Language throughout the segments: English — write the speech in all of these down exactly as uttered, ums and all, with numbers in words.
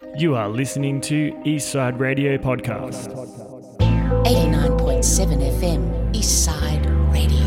You are listening to Eastside Radio Podcast. eighty-nine point seven F M, Eastside Radio.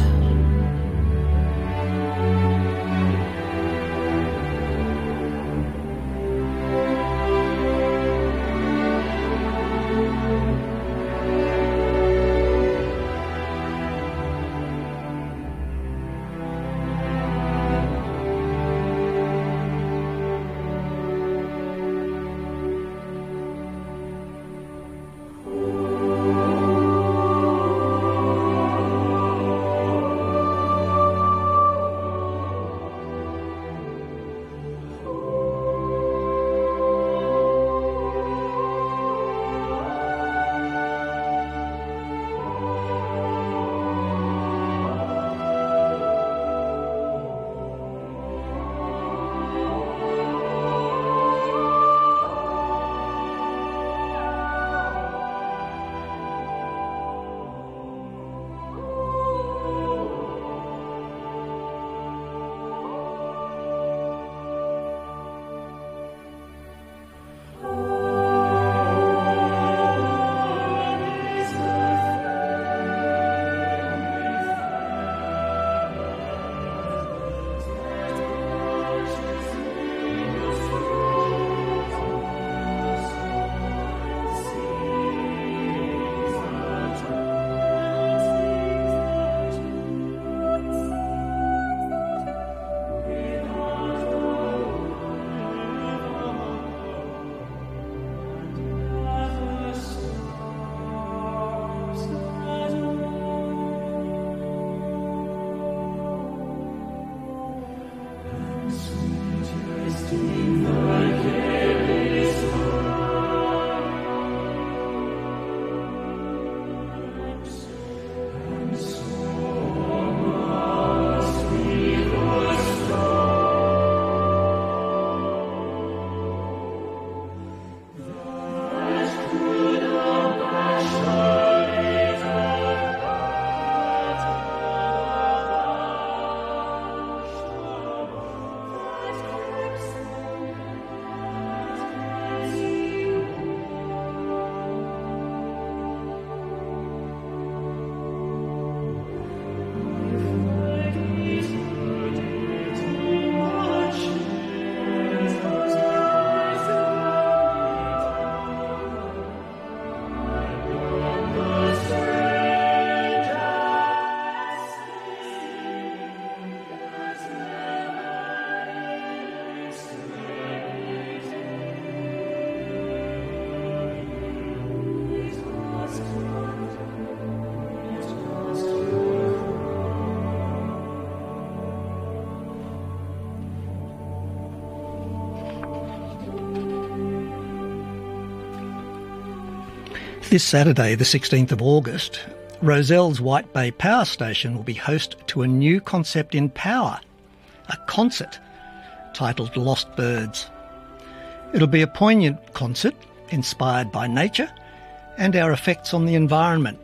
This Saturday, the sixteenth of August, Roselle's White Bay Power Station will be host to a new concept in power, a concert titled Lost Birds. It'll be a poignant concert inspired by nature and our effects on the environment.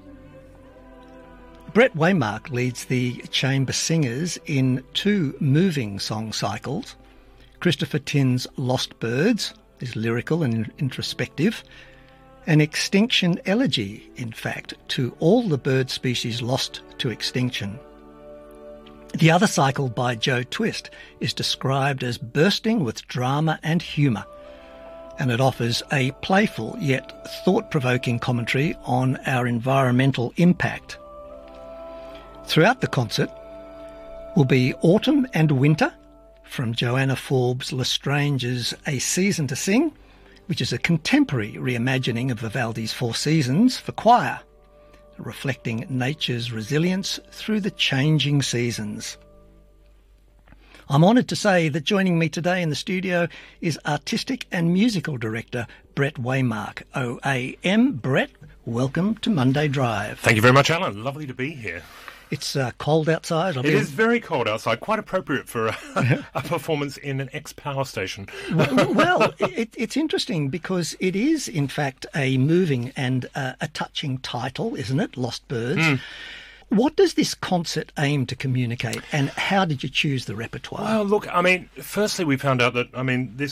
Brett Waymark leads the chamber singers in two moving song cycles. Christopher Tin's Lost Birds is lyrical and introspective, an extinction elegy, in fact, to all the bird species lost to extinction. The other cycle by Joe Twist is described as bursting with drama and humour, and it offers a playful yet thought-provoking commentary on our environmental impact. Throughout the concert will be Autumn and Winter from Joanna Forbes Lestrange's A Season to Sing, which is a contemporary reimagining of Vivaldi's Four Seasons for choir, reflecting nature's resilience through the changing seasons. I'm honoured to say that joining me today in the studio is Artistic and Musical Director Brett Waymark, O A M. Brett, welcome to Monday Drive. Thank you very much, Alan. Lovely to be here. It's uh, cold outside. I'll it be... is very cold outside, quite appropriate for a, a performance in an ex-power station. well, well it, it's interesting because it is, in fact, a moving and uh, a touching title, isn't it? Lost Birds. Mm. What does this concert aim to communicate, and how did you choose the repertoire? Well, look, I mean, firstly, we found out that, I mean, this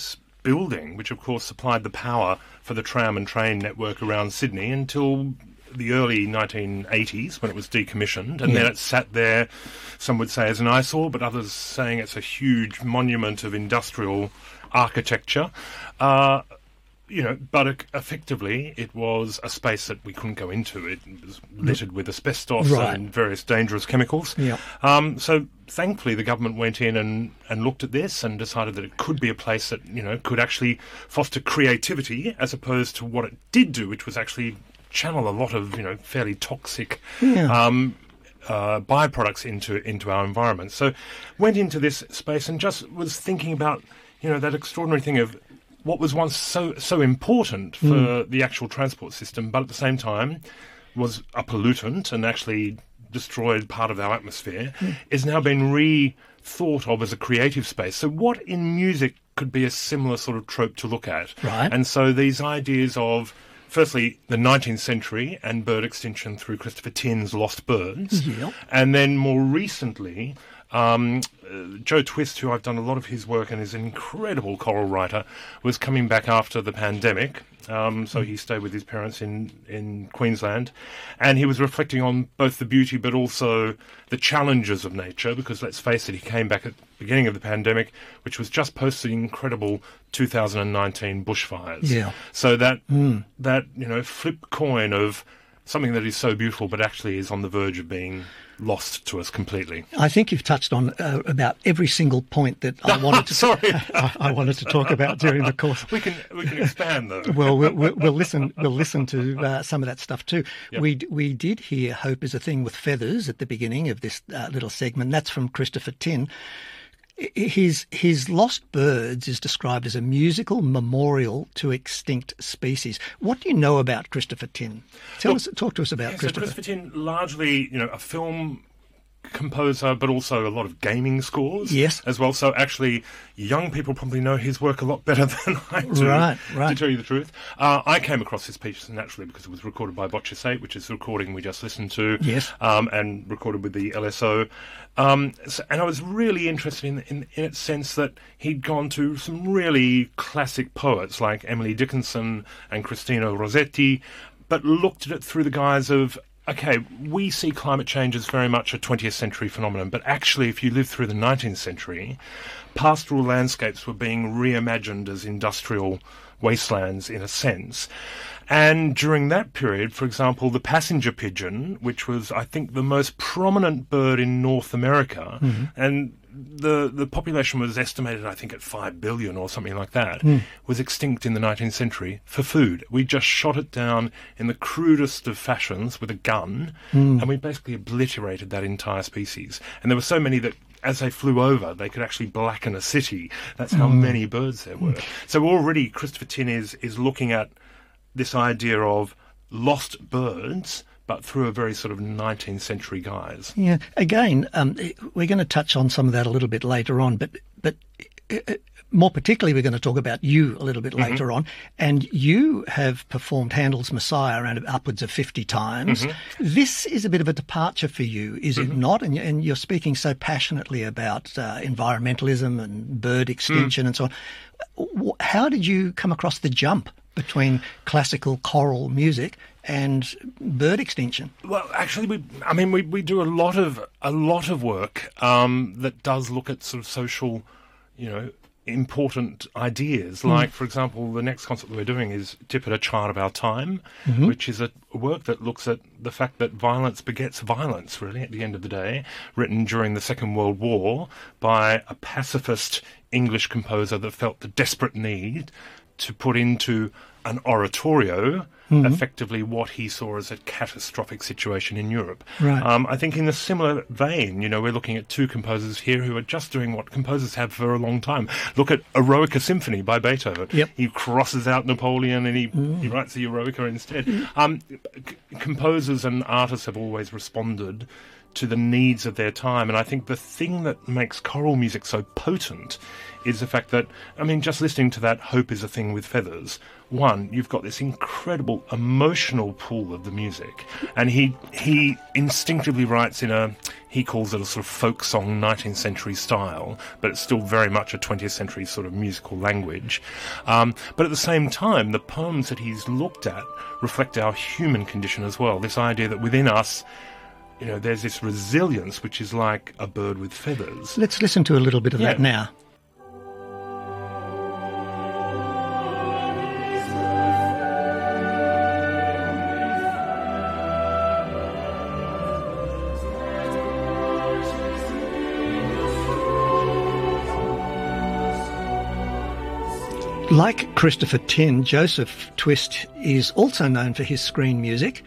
building, which of course supplied the power for the tram and train network around Sydney until the early nineteen eighties when it was decommissioned, and Yeah. then it sat there, some would say as an eyesore, but others saying it's a huge monument of industrial architecture. Uh, you know, but it, effectively it was a space that we couldn't go into. It was littered with asbestos Right. and various dangerous chemicals. Yeah. Um, so thankfully the government went in and, and looked at this and decided that it could be a place that, you know, could actually foster creativity as opposed to what it did do, which was actually channel a lot of, you know, fairly toxic Yeah. um, uh, byproducts into into our environment. So went into this space and just was thinking about, you know, that extraordinary thing of what was once so so important for Mm. the actual transport system, but at the same time was a pollutant and actually destroyed part of our atmosphere, Mm. is now being re-thought of as a creative space. So what in music could be a similar sort of trope to look at? Right. And so these ideas of, firstly, the nineteenth century and bird extinction through Christopher Tin's Lost Birds, Yeah. and then more recently, um, uh, Joe Twist, who I've done a lot of his work and is an incredible choral writer, was coming back after the pandemic. Um, so he stayed with his parents in, in Queensland, and he was reflecting on both the beauty but also the challenges of nature, because let's face it, he came back at the beginning of the pandemic, which was just post the incredible two thousand nineteen bushfires. Yeah. So that, that, you know, flip coin of something that is so beautiful but actually is on the verge of being lost to us completely. I think you've touched on uh, about every single point that I wanted to Sorry. I, I wanted to talk about during the course. We can we can expand though. Well, we'll, we'll, we'll listen. We'll listen to uh, some of that stuff too. Yep. We we did hear "Hope is a Thing with Feathers" at the beginning of this uh, little segment. That's from Christopher Tin. I- His his Lost Birds is described as a musical memorial to extinct species. What do you know about Christopher Tin? Tell Look, us, talk to us about Yeah, so Christopher. Christopher Tin, largely, you know, a film composer, but also a lot of gaming scores Yes. as well. So actually, young people probably know his work a lot better than I do, Right, right. to tell you the truth. Uh, I came across this piece naturally because it was recorded by Bocce eight, which is the recording we just listened to, Yes. um, and recorded with the L S O. Um, so, and I was really interested in, in, in its sense that he'd gone to some really classic poets like Emily Dickinson and Christina Rossetti, but looked at it through the guise of, okay, we see climate change as very much a twentieth century phenomenon, but actually if you live through the nineteenth century, pastoral landscapes were being reimagined as industrial wastelands in a sense. And during that period, for example, the passenger pigeon, which was, I think, the most prominent bird in North America, and the the population was estimated, I think, at five billion or something like that, was extinct in the nineteenth century for food. We just shot it down in the crudest of fashions with a gun, and we basically obliterated that entire species. And there were so many that, as they flew over, they could actually blacken a city. That's how many birds there were. So already Christopher Tin is, is looking at this idea of lost birds, but through a very sort of nineteenth century guise. Yeah. Again, um, we're going to touch on some of that a little bit later on, but but uh, more particularly, we're going to talk about you a little bit later on. And you have performed Handel's Messiah around upwards of fifty times. This is a bit of a departure for you, is it not? And, you- and you're speaking so passionately about uh, environmentalism and bird extinction and so on. W- How did you come across the jump between classical choral music and bird extinction? Well, actually, we, I mean, we, we do a lot of a lot of work um, that does look at sort of social, you know, important ideas. Like, for example, the next concert that we're doing is Tippett, A Child of Our Time, which is a work that looks at the fact that violence begets violence, really, at the end of the day, written during the Second World War by a pacifist English composer that felt the desperate need to put into an oratorio effectively what he saw as a catastrophic situation in Europe. Right. Um, I think in a similar vein, you know, we're looking at two composers here who are just doing what composers have for a long time. Look at Eroica Symphony by Beethoven. Yep. He crosses out Napoleon and he, he writes the Eroica instead. Um, c- composers and artists have always responded to the needs of their time. And I think the thing that makes choral music so potent is the fact that, I mean, just listening to that Hope is a Thing with Feathers, one, you've got this incredible emotional pull of the music. And he he instinctively writes in a, he calls it a sort of folk song nineteenth century style, but it's still very much a twentieth century sort of musical language. Um, but at the same time, the poems that he's looked at reflect our human condition as well. This idea that within us, you know, there's this resilience which is like a bird with feathers. Let's listen to a little bit of Yeah. that now. Like Christopher Tin, Joseph Twist is also known for his screen music.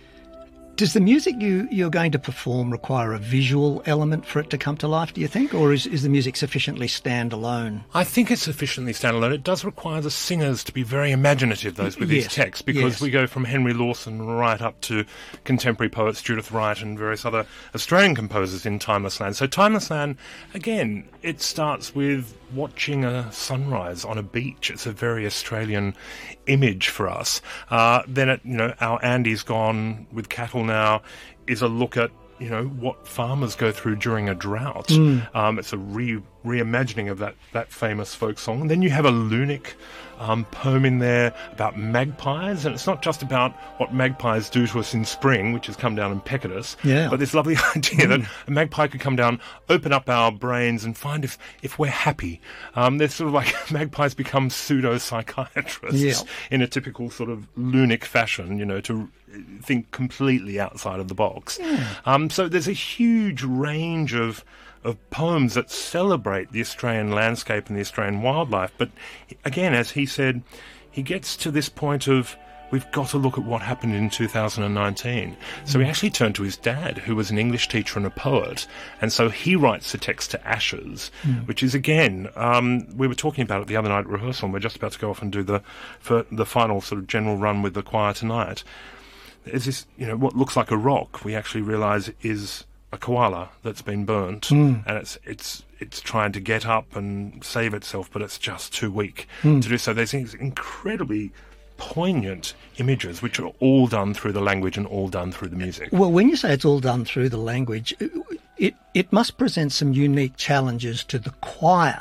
Does the music you, you're going to perform require a visual element for it to come to life, do you think? Or is, is the music sufficiently standalone? I think it's sufficiently standalone. It does require the singers to be very imaginative, those with Yes, these texts, because yes. we go from Henry Lawson right up to contemporary poets, Judith Wright and various other Australian composers in Timeless Land. So Timeless Land, again, it starts with watching a sunrise on a beach. It's a very Australian image for us. Uh, then, it, you know, Our Andy's Gone with Cattle Now is a look at, you know, what farmers go through during a drought. Mm. Um, it's a re reimagining of that, that famous folk song. And then you have a Lunic um, poem in there about magpies, and it's not just about what magpies do to us in spring, which is come down and peck at us, Yeah. but this lovely idea that a magpie could come down, open up our brains and find if, if we're happy. Um, they're sort of like magpies become pseudo-psychiatrists Yeah. in a typical sort of Lunic fashion, you know, to think completely outside of the box. Um, so there's a huge range of of poems that celebrate the Australian landscape and the Australian wildlife. But again, as he said, he gets to this point of, we've got to look at what happened in two thousand nineteen. So he actually turned to his dad, who was an English teacher and a poet, and so he writes the text to Ashes, which is, again, um, we were talking about it the other night at rehearsal, and we're just about to go off and do the, for the final sort of general run with the choir tonight. There's this, you know, what looks like a rock, we actually realise is a koala that's been burnt, and it's it's it's trying to get up and save itself, but it's just too weak to do so. There's these incredibly poignant images which are all done through the language and all done through the music. Well, when you say it's all done through the language, it it must present some unique challenges to the choir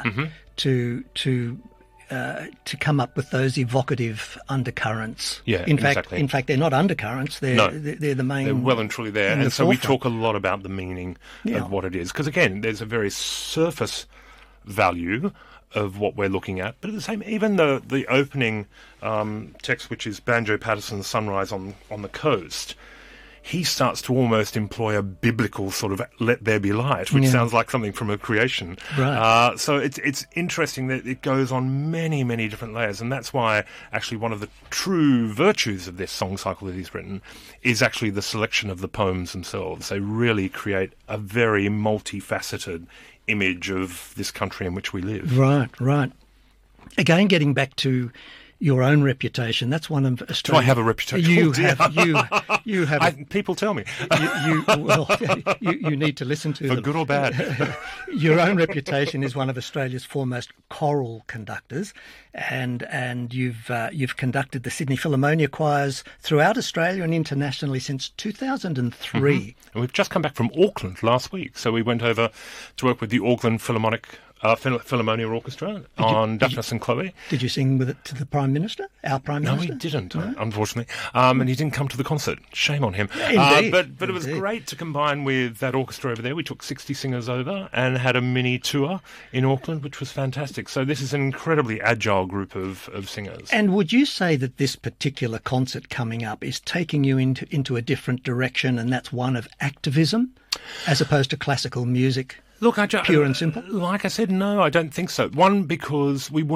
to to uh, to come up with those evocative undercurrents. Yeah, in fact, exactly. in fact, they're not undercurrents; they're No. they're, they're the main. They're well and truly there, in and the so we forefront. talk a lot about the meaning Yeah. of what it is, because again, there's a very surface value of what we're looking at, but at the same, even the the opening um, text, which is Banjo Patterson's Sunrise on on the Coast, he starts to almost employ a biblical sort of "let there be light," which Yeah. sounds like something from a creation. Right. Uh, so it's it's interesting that it goes on many many different layers, and that's why actually one of the true virtues of this song cycle that he's written is actually the selection of the poems themselves. They really create a very multifaceted image of this country in which we live. Right, right. Again, getting back to your own reputation, that's one of Australia's... Do I have a reputation? You Oh, dear. have, you, you have, I, a, people tell me, you, you, well, you, you need to listen to for them. good or bad. Your own reputation is one of Australia's foremost choral conductors, and and you've uh, you've conducted the Sydney Philharmonia choirs throughout Australia and internationally since two thousand three. And we've just come back from Auckland last week, so we went over to work with the Auckland Philharmonic uh, Phil- Philharmonia Orchestra on Daphnis and Chloe. Did you sing with it to the Prime Minister, our Prime No, Minister? he didn't, uh, unfortunately. Um, and he didn't come to the concert. Shame on him. Indeed, Uh, but but it was indeed. great to combine with that orchestra over there. We took sixty singers over and had a mini tour in Auckland, which was fantastic. So this is an incredibly agile group of, of singers. And would you say that this particular concert coming up is taking you into into a different direction, and that's one of activism, as opposed to classical music? Look, I ju- Pure and simple? Like I said, no, I don't think so. One, because we wouldn't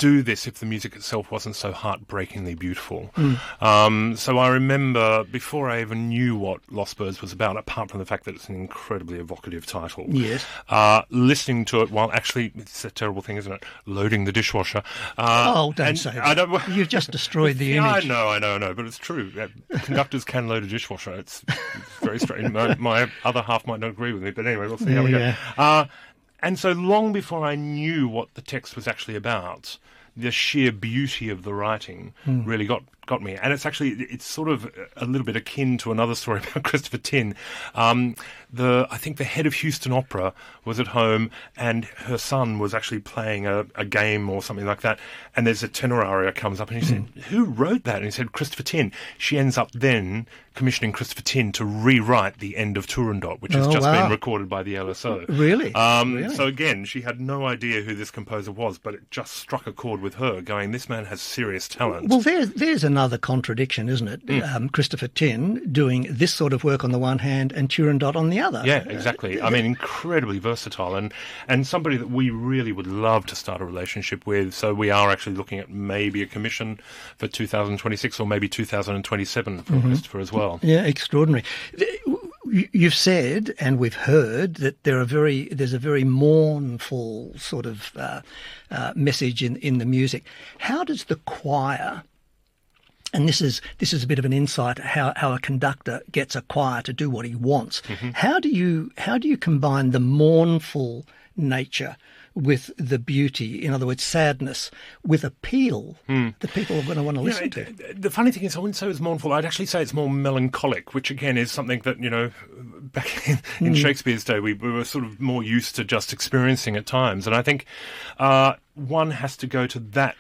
do this if the music itself wasn't so heartbreakingly beautiful. Mm. Um, so I remember, before I even knew what Lost Birds was about, apart from the fact that it's an incredibly evocative title, Yes. uh, listening to it while actually, it's a terrible thing, isn't it, loading the dishwasher. Uh, Oh, don't and say that. I don't, You've just destroyed the yeah, image. I know, I know, I know, but it's true. Uh, Conductors can load a dishwasher. It's, it's very strange. My, my other half might not agree with me, but anyway, we'll see how we Yeah. go. Uh, and so long before I knew what the text was actually about, the sheer beauty of the writing Hmm. really got got me. And it's actually, it's sort of a little bit akin to another story about Christopher Tin. Um, the I think the head of Houston Opera was at home, and her son was actually playing a, a game or something like that, and there's a tenor aria comes up, and he Hmm. said, who wrote that? And he said, Christopher Tin. She ends up then commissioning Christopher Tin to rewrite the end of Turandot, which has Oh, just wow. been recorded by the L S O. Really? Um, Really? So again, she had no idea who this composer was, but it just struck a chord with her, going, this man has serious talent. Well, there's there's another contradiction, isn't it? Mm. Um, Christopher Tin doing this sort of work on the one hand and Turandot on the other. Yeah, exactly. I mean, incredibly versatile, and, and somebody that we really would love to start a relationship with. So we are actually looking at maybe a commission for two thousand twenty-six or maybe two thousand twenty-seven for Christopher as well. Yeah, extraordinary. You've said, and we've heard, that there are very there's a very mournful sort of uh, uh, message in in the music. How does the choir? And this is this is a bit of an insight how, how a conductor gets a choir to do what he wants. Mm-hmm. How do you how do you combine the mournful nature with the beauty, in other words, sadness, with appeal that people are going to want to You know, listen to? the- the funny thing is, I wouldn't say it's mournful. I'd actually say it's more melancholic, which again is something that, you know, back in, in Shakespeare's day, we, we were sort of more used to just experiencing at times. And I think uh, one has to go to that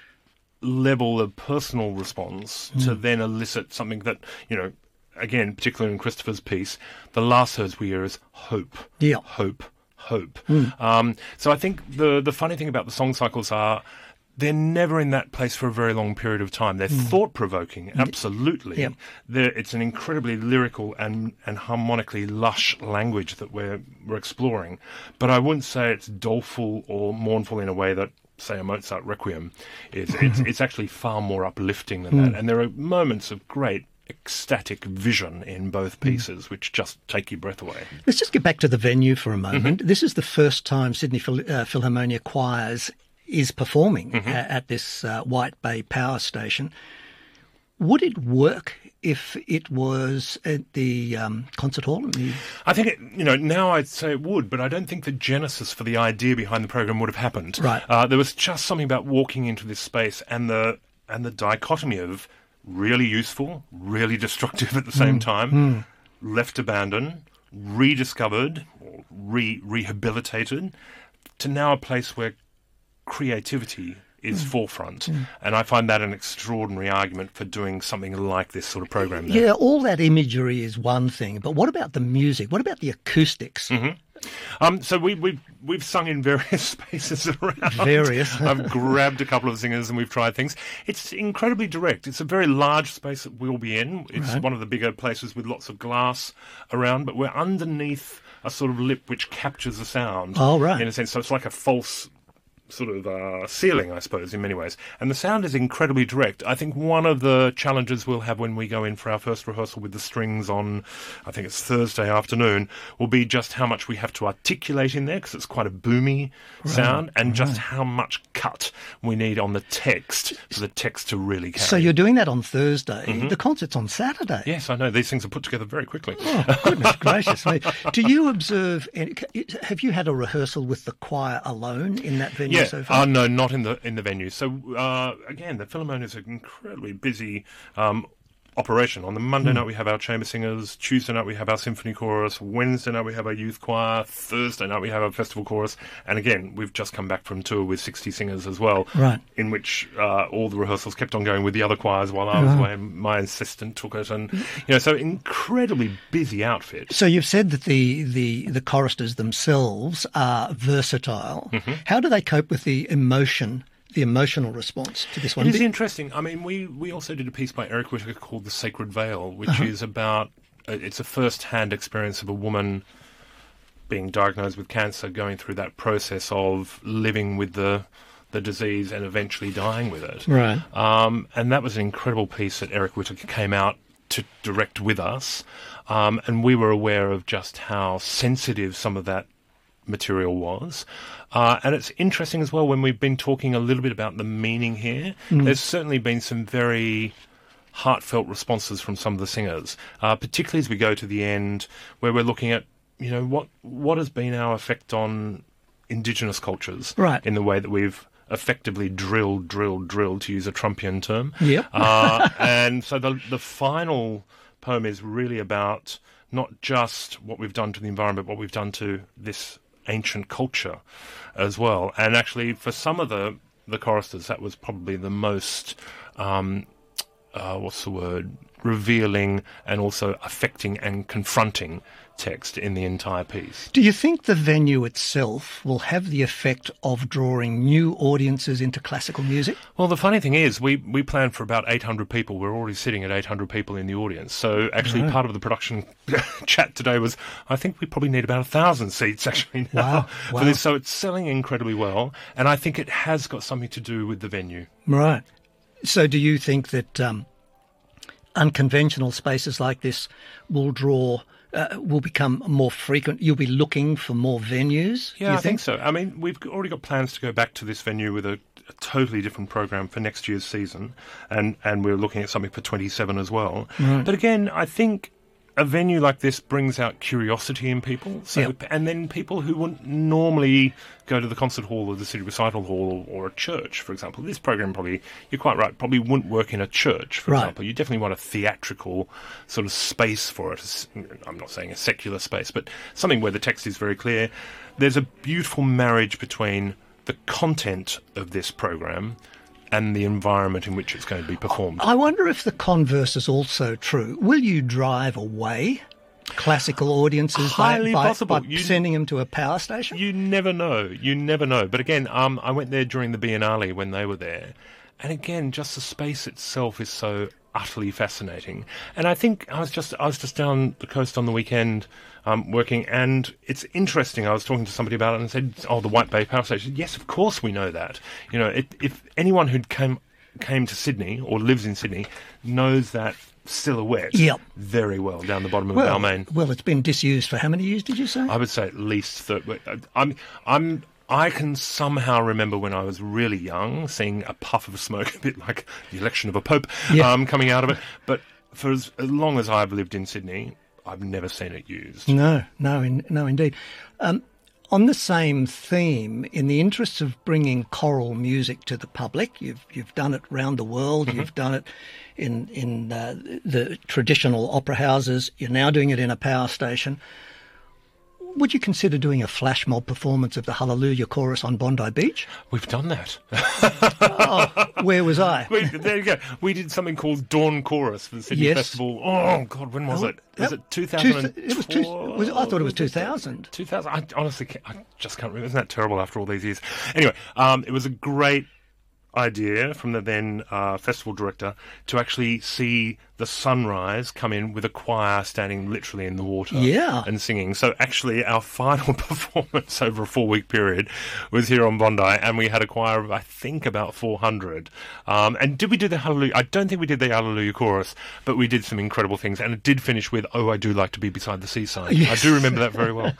level of personal response to then elicit something that, you know, again, particularly in Christopher's piece, the last words we hear is hope, Yeah. hope, hope. Um, so I think the the funny thing about the song cycles are they're never in that place for a very long period of time. They're thought-provoking, absolutely. Yeah. They're, it's an incredibly lyrical and, and harmonically lush language that we're we're exploring. But I wouldn't say it's doleful or mournful in a way that, say, a Mozart Requiem is. It's, it's actually far more uplifting than that. And there are moments of great ecstatic vision in both pieces which just take your breath away. Let's just get back to the venue for a moment. This is the first time Sydney Phil- uh, Philharmonia Choirs is performing a- at this uh, White Bay Power Station. Would it work if it was at the um, concert hall? The... I think, it, you know, now I'd say it would, but I don't think the genesis for the idea behind the program would have happened. Right. Uh, there was just something about walking into this space and the and the dichotomy of really useful, really destructive at the same time, left abandoned, rediscovered, or re rehabilitated, to now a place where creativity is forefront. And I find that an extraordinary argument for doing something like this sort of program there. Yeah, all that imagery is one thing, but what about the music? What about the acoustics? Um, so we, we, we've sung in various spaces around. Various. I've grabbed a couple of singers and we've tried things. It's incredibly direct. It's a very large space that we'll be in. It's Right. one of the bigger places with lots of glass around, but we're underneath a sort of lip which captures the sound. Oh, right. In a sense, so it's like a false sort of uh, ceiling, I suppose, in many ways. And the sound is incredibly direct. I think one of the challenges we'll have when we go in for our first rehearsal with the strings on, I think it's Thursday afternoon, will be just how much we have to articulate in there, because it's quite a boomy sound, and just how much cut we need on the text for the text to really carry. So you're doing that on Thursday. The concert's on Saturday. Yes, I know. These things are put together very quickly. Oh, goodness gracious me. Do you observe, any, have you had a rehearsal with the choir alone in that venue Yeah, so far? uh, no, not in the in the venue. So uh, again, the Philharmonia is an incredibly busy um, operation. On the Monday night we have our chamber singers. Tuesday night we have our symphony chorus. Wednesday night we have our youth choir. Thursday night we have our festival chorus. And again, we've just come back from tour with sixty singers as well. Right. In which uh, all the rehearsals kept on going with the other choirs while I was away. My assistant took it, and you know, so incredibly busy outfit. So you've said that the, the, the choristers themselves are versatile. How do they cope with the emotion, the emotional response to this one? It is interesting. I mean, we, we also did a piece by Eric Whittaker called The Sacred Veil, which is about, uh, it's a first-hand experience of a woman being diagnosed with cancer, going through that process of living with the the disease and eventually dying with it. Right. Um, and that was an incredible piece that Eric Whittaker came out to direct with us. Um, and we were aware of just how sensitive some of that material was. Uh, and it's interesting as well when we've been talking a little bit about the meaning here. Mm. There's certainly been some very heartfelt responses from some of the singers, uh, particularly as we go to the end where we're looking at, you know, what what has been our effect on Indigenous cultures, right, in the way that we've effectively drilled, drilled, drilled, to use a Trumpian term. Yep. uh, and so the the final poem is really about not just what we've done to the environment, but what we've done to this ancient culture as well. And actually, for some of the, the choristers, that was probably the most, um, uh, what's the word, revealing and also affecting and confronting text in the entire piece. Do you think the venue itself will have the effect of drawing new audiences into classical music? Well, the funny thing is, we, we planned for about eight hundred people. We're already sitting at eight hundred people in the audience. So actually right. part of the production chat today was, I think we probably need about one thousand seats actually now wow. Wow. for this. So it's selling incredibly well. And I think it has got something to do with the venue. Right. So do you think that um, unconventional spaces like this will draw... Uh, will become more frequent? You'll be looking for more venues? Yeah, do you I think? think so. I mean, we've already got plans to go back to this venue with a, a totally different program for next year's season, and, and we're looking at something for twenty-seven as well. Right. But again, I think a venue like this brings out curiosity in people, so yep. and then people who wouldn't normally go to the concert hall or the city recital hall or, or a church, for example. This program probably, you're quite right, probably wouldn't work in a church, for right. example. You definitely want a theatrical sort of space for it. I'm not saying a secular space, but something where the text is very clear. There's a beautiful marriage between the content of this program and the environment in which it's going to be performed. I wonder if the converse is also true. Will you drive away classical audiences Highly by, by, possible. by You, sending them to a power station? You never know. You never know. But again, um, I went there during the Biennale when they were there. And again, just the space itself is so utterly fascinating. And I think I was just I was just down the coast on the weekend um, working, and it's interesting. I was talking to somebody about it and said, "Oh, the White Bay Power Station." Yes, of course we know that. You know, it, if anyone who came came to Sydney or lives in Sydney knows that silhouette yep. very well down the bottom of well, Balmain. Well, it's been disused for how many years? Did you say? I would say at least thirty. I'm I'm. I can somehow remember when I was really young seeing a puff of smoke, a bit like the election of a pope, yeah. um, coming out of it. But for as, as long as I've lived in Sydney, I've never seen it used. No, no, in, no, indeed. Um, on the same theme, in the interests of bringing choral music to the public, you've you've done it round the world. Mm-hmm. You've done it in in uh, the traditional opera houses. You're now doing it in a power station. Would you consider doing a flash mob performance of the Hallelujah Chorus on Bondi Beach? We've done that. Oh, where was I? we, there you go. We did something called Dawn Chorus for the Sydney yes. Festival. Oh, God, when was oh, it? Was that, it two thousand? It was two, was, I thought it was two thousand. two thousand? I honestly can't, I just can't remember. Isn't that terrible after all these years? Anyway, um, it was a great idea from the then uh, festival director to actually see the sunrise come in with a choir standing literally in the water yeah. and singing. So actually our final performance over a four-week period was here on Bondi, and we had a choir of, I think, about four hundred. Um, and did we do the Hallelujah? I don't think we did the Hallelujah Chorus, but we did some incredible things. And it did finish with, "Oh, I do like to be beside the seaside." Yes. I do remember that very well.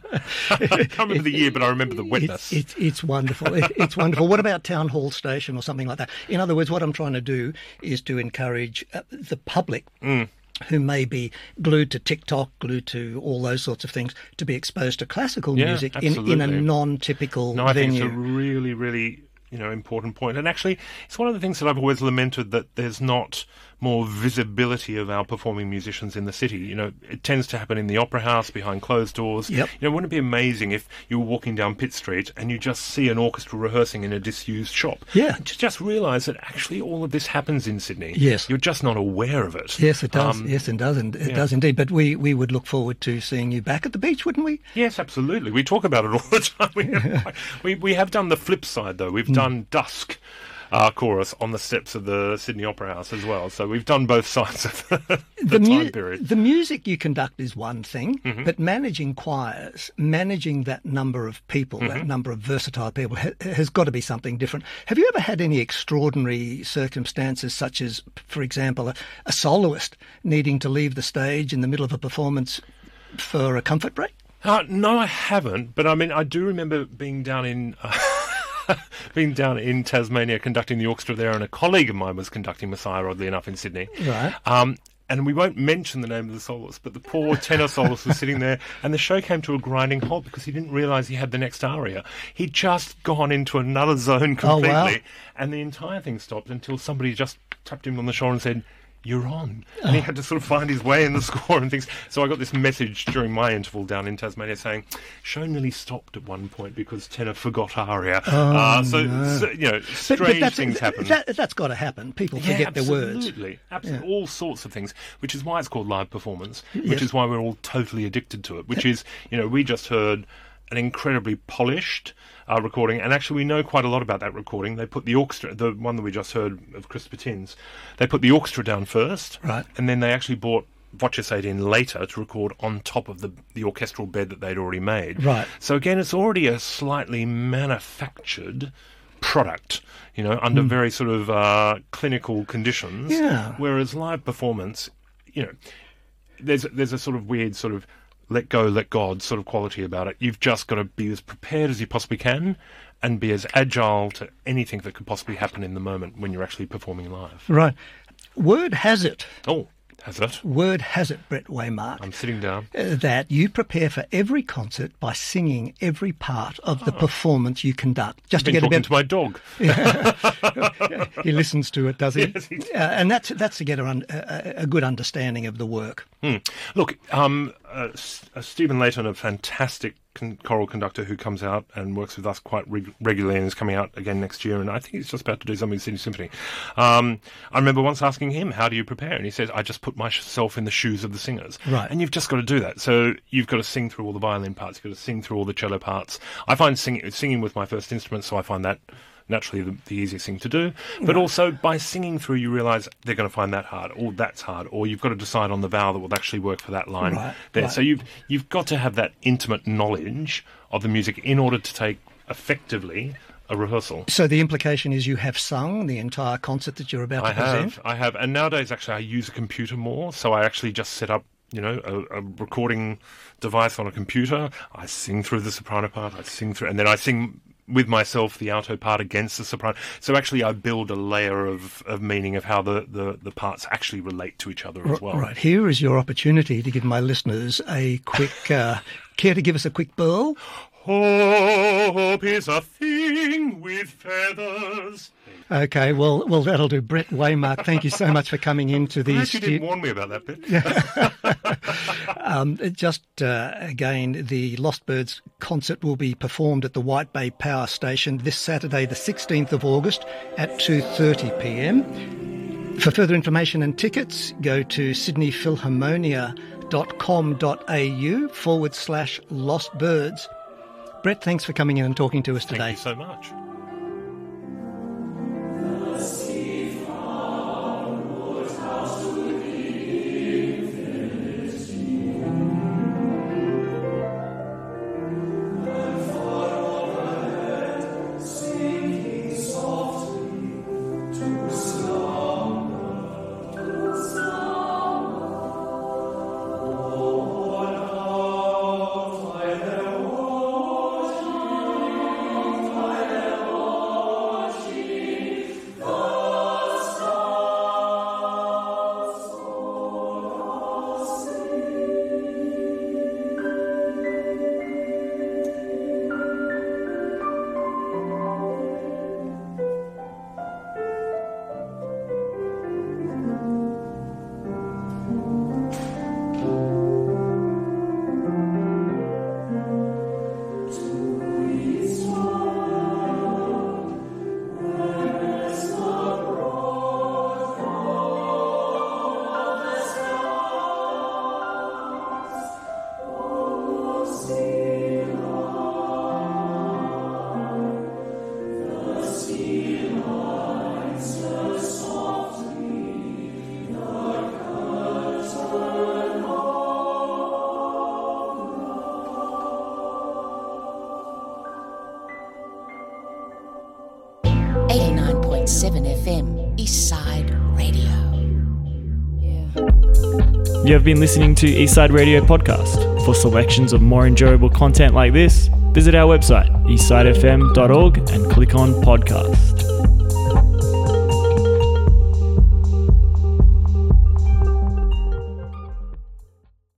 I can't remember the year, but I remember the wetness. It's, it's, it's wonderful. It, it's wonderful. What about Town Hall Station or something like that? In other words, what I'm trying to do is to encourage uh, the public mm. who may be glued to TikTok, glued to all those sorts of things, to be exposed to classical yeah, music in, in a non-typical no, I venue. think it's a really, really, you know, important point. And actually, it's one of the things that I've always lamented, that there's not more visibility of our performing musicians in the city. You know, it tends to happen in the Opera House, behind closed doors. Yep. You know, wouldn't it be amazing if you were walking down Pitt Street and you just see an orchestra rehearsing in a disused shop? Yeah. To just realise that actually all of this happens in Sydney. Yes. You're just not aware of it. Yes, it does. Um, yes, it does. It yeah. does indeed. But we, we would look forward to seeing you back at the beach, wouldn't we? Yes, absolutely. We talk about it all the time. We have, we, we have done the flip side, though. We've mm. done dusk. uh, chorus on the steps of the Sydney Opera House as well. So we've done both sides of the, the, The, mu- time period. the music you conduct is one thing, Mm-hmm. but managing choirs, managing that number of people, Mm-hmm. that number of versatile people, ha- has got to be something different. Have you ever had any extraordinary circumstances, such as, for example, a, a soloist needing to leave the stage in the middle of a performance for a comfort break? Uh, no, I haven't. But I mean, I do remember being down in uh, being down in Tasmania conducting the orchestra there, and a colleague of mine was conducting Messiah, oddly enough, in Sydney. Right. Um, and we won't mention the name of the soloist, but the poor tenor soloist was sitting there, and the show came to a grinding halt because he didn't realise he had the next aria. He'd just gone into another zone completely, Oh, wow. and the entire thing stopped until somebody just tapped him on the shoulder and said, "You're on." And he had to sort of find his way in the score and things. So I got this message during my interval down in Tasmania saying, show nearly stopped at one point because tenor forgot aria. Oh, uh, so, no. so, you know, But, strange but that's, things happen. That, that's got to happen. People Yeah, forget their words. absolutely. Absolutely. Yeah. All sorts of things, which is why it's called live performance, which Yes. is why we're all totally addicted to it, which is, you know, we just heard an incredibly polished uh, recording, and actually we know quite a lot about that recording. They put the orchestra, the one that we just heard of Christopher Tins, they put the orchestra down first, Right. and then they actually brought Voce eight in later to record on top of the, the orchestral bed that they'd already made. Right. So again, it's already a slightly manufactured product, you know, under very sort of uh, clinical conditions. Yeah. Whereas live performance, you know, there's there's a sort of weird sort of let go, let God sort of quality about it. You've just got to be as prepared as you possibly can and be as agile to anything that could possibly happen in the moment when you're actually performing live. Right. Word has it, Oh, has it? word has it, Brett Waymark, I'm sitting down. uh, that you prepare for every concert by singing every part of the performance you conduct. Just I've to been get a talking bit. to my dog. He listens to it, does he? Yes, he does. Uh, and that's that's to get a, un- a, a good understanding of the work. Hmm. Look, um, uh, S- uh, Stephen Layton, a fantastic con- choral conductor who comes out and works with us quite reg- regularly and is coming out again next year, and I think he's just about to do something with Sydney Symphony. Um, I remember once asking him, how do you prepare? And he says, I just put myself in the shoes of the singers. Right. And you've just got to do that. So you've got to sing through all the violin parts, you've got to sing through all the cello parts. I find sing- singing with my first instrument, so I find that naturally the, the easiest thing to do. But also, by singing through, you realise they're going to find that hard, or that's hard, or you've got to decide on the vowel that will actually work for that line Right, there. right. So you've you've got to have that intimate knowledge of the music in order to take effectively a rehearsal. So the implication is you have sung the entire concert that you're about I to present? have, I have, and nowadays actually I use a computer more, so I actually just set up, you know, a, a recording device on a computer. I sing through the soprano part, I sing through, and then I sing with myself the alto part against the soprano. So actually I build a layer of, of meaning of how the, the, the parts actually relate to each other as well. Right, here is your opportunity to give my listeners a quick... Uh, care to give us a quick burl? Hope is a thing with feathers. Okay, well, well, that'll do. Brett Waymark, thank you so much for coming into the Glad you didn't stu- warn me about that bit. um, just uh, again, the Lost Birds concert will be performed at the White Bay Power Station this Saturday, the sixteenth of August at two thirty p m. For further information and tickets, go to sydney philharmonia dot com dot a u forward slash Lost Birds. Brett, thanks for coming in and talking to us Thank today. you so much. eighty-nine point seven F M, Eastside Radio. You have been listening to Eastside Radio Podcast. For selections of more enjoyable content like this, visit our website, eastside f m dot org, and click on Podcast.